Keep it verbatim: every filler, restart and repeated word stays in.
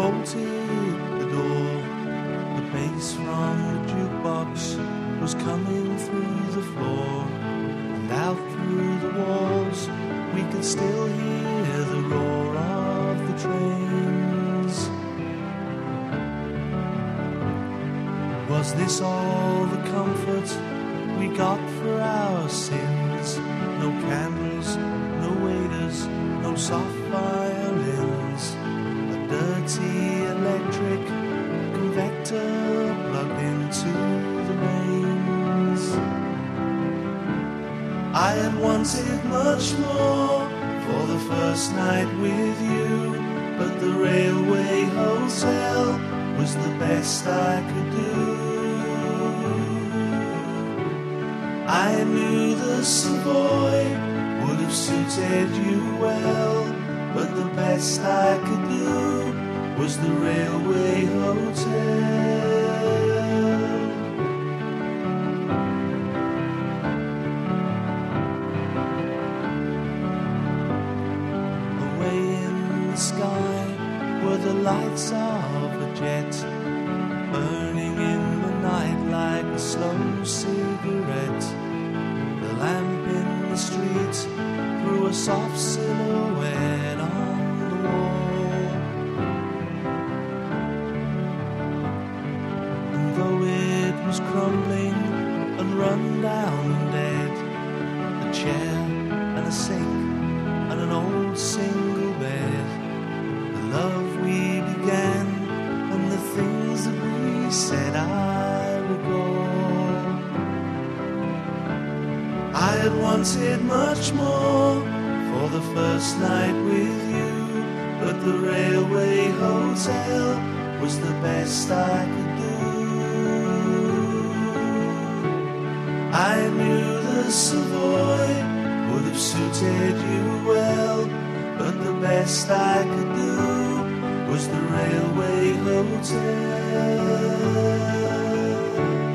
bolted the door. The bass from the jukebox was coming through the floor, and out through the walls we could still hear the roar of the trains. Was this all the comfort we got for our sins? No candles, no waiters, no soft violins, a dirty electric convector plugged into the mains. I had wanted much more for the first night with you, but the railway hotel was the best I could do. I knew the Savoy would have suited you well, but the best I could do was the railway hotel. Away in the sky were the lights of a jet, burning in the night like a slow cigarette. The lamp in the street threw a soft silhouette on the wall. And though it was crumbling and run down and dead, a chair and a sink and an old single bed, the love we began and the things that we said I recall. I had wanted much more for the first night with you, but the railway hotel was the best I could do. I knew the Savoy would have suited you well, but the best I could do was the railway hotel.